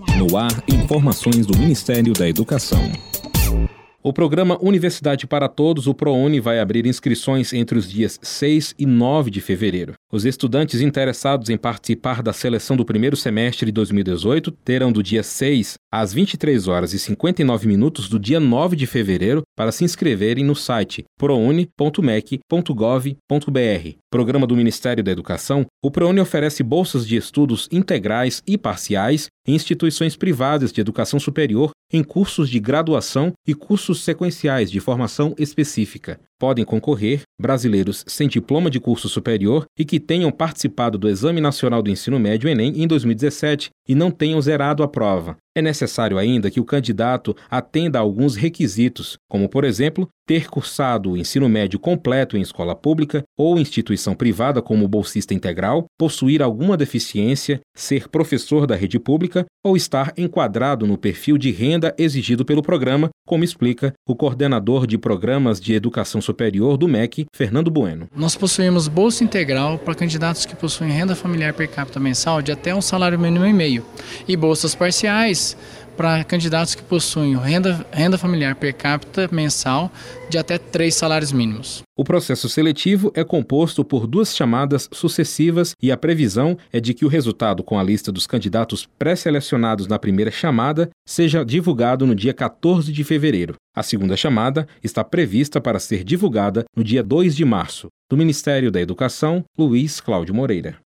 No ar, informações do Ministério da Educação. O programa Universidade para Todos, o ProUni, vai abrir inscrições entre os dias 6 e 9 de fevereiro. Os estudantes interessados em participar da seleção do primeiro semestre de 2018 terão do dia 6 às 23 horas e 59 minutos do dia 9 de fevereiro para se inscreverem no site prouni.mec.gov.br. Programa do Ministério da Educação, o ProUni oferece bolsas de estudos integrais e parciais em instituições privadas de educação superior, em cursos de graduação e cursos sequenciais de formação específica. Podem concorrer brasileiros sem diploma de curso superior e que tenham participado do Exame Nacional do Ensino Médio Enem em 2017 e não tenham zerado a prova. É necessário ainda que o candidato atenda a alguns requisitos, como, por exemplo, ter cursado o ensino médio completo em escola pública ou instituição privada como bolsista integral, possuir alguma deficiência, ser professor da rede pública ou estar enquadrado no perfil de renda exigido pelo programa, como explica o coordenador de programas de educação superior do MEC, Fernando Bueno. Nós possuímos bolsa integral para candidatos que possuem renda familiar per capita mensal de até um salário mínimo e meio e bolsas parciais para candidatos que possuem renda familiar per capita mensal de até 3 salários mínimos. O processo seletivo é composto por 2 chamadas sucessivas e a previsão é de que o resultado com a lista dos candidatos pré-selecionados na primeira chamada seja divulgado no dia 14 de fevereiro. A segunda chamada está prevista para ser divulgada no dia 2 de março. Do Ministério da Educação, Luiz Cláudio Moreira.